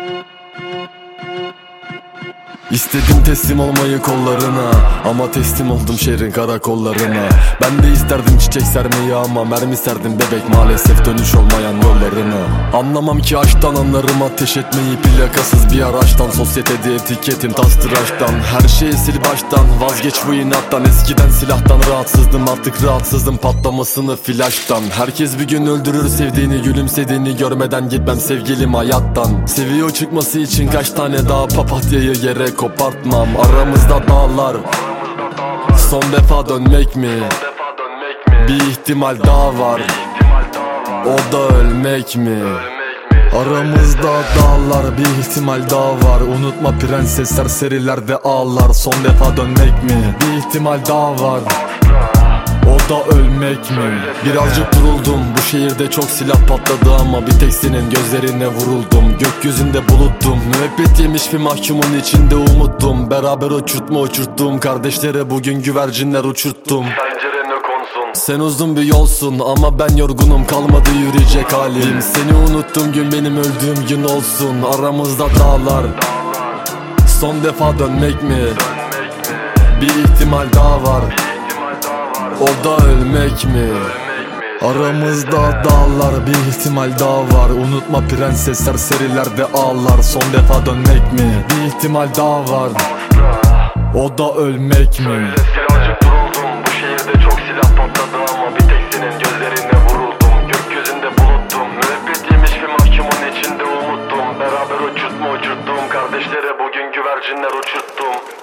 İstedim teslim olmayı kollarına, ama teslim oldum şehrin karakollarına. Ben de isterdim çiçek sermeyi, ama mermi serdim bebek, maalesef dönüş olmayan yollarına. Anlamam ki aşktan, anlarım ateş etmeyi plakasız bir araçtan. Sosyetede etiketim tas tıraştan, her şeyi sil baştan. Vazgeç bu inattan, eskiden silahtan rahatsızdım, artık rahatsızım patlamasını flaştan. Herkes bir gün öldürür sevdiğini, gülümsediğini görmeden gitmem sevgilim hayattan. Seviyor çıkması için kaç tane daha papatyayı yere kopartmam. Aramızda dağlar, son defa dönmek mi? Bir ihtimal daha var, o da ölmek mi? Aramızda dağlar, bir ihtimal daha var. Unutma prenses, serserilerde ağlar. Son defa dönmek mi? Bir ihtimal daha var, o da ölmek mi? Birazcık duruldum, bu şehirde çok silah patladı, ama bir tek senin gözlerine vuruldum. Gökyüzünde buluttum, müebbet yemiş bir mahkumun içinde umuttum. Beraber uçurttum kardeşlere, bugün güvercinler uçurttum. Sen uzun bir yolsun, ama ben yorgunum, kalmadı yürüyecek halim. Seni unuttum gün benim öldüğüm gün olsun. Aramızda dağlar, son defa dönmek mi? Bir ihtimal daha var, o da ölmek mi? Aramızda dağlar, bir ihtimal daha var. Unutma prenses, serserilerde ağlar. Son defa dönmek mi? Bir ihtimal daha var, o da ölmek mi? Birazcık duruldum, bu şehirde çok silah patladı, ama bir tek senin gözlerine vuruldum. Gökyüzünde buluttum, müebbet yemiş bir mahkumun içinde umuttum. Beraber uçurttum kardeşlere, bugün güvercinler uçurttum.